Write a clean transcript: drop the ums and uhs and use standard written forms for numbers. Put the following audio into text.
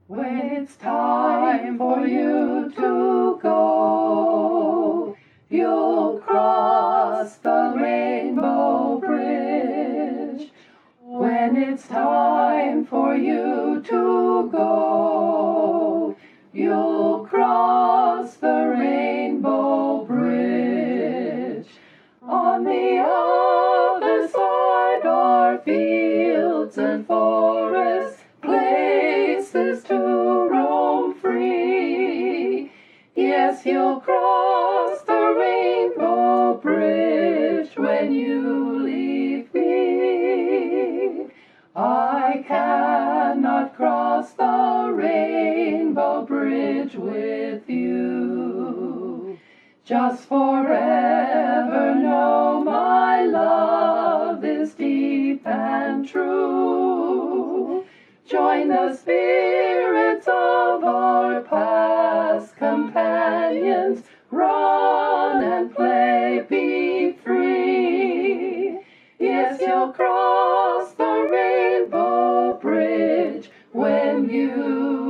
When it's time for you to go, you'll cross the rainbow bridge. When it's time for you to go, you'll cross the rainbow bridge. On the other side are fields and forests, places to roam free. Yes, you'll cross the rainbow bridge when you leave me. I cannot cross the rainbow bridge with you. Just forever know my love is deep and true. Join the spirits of our past companions, run and play, be free. Yes, you'll cross the rainbow bridge when you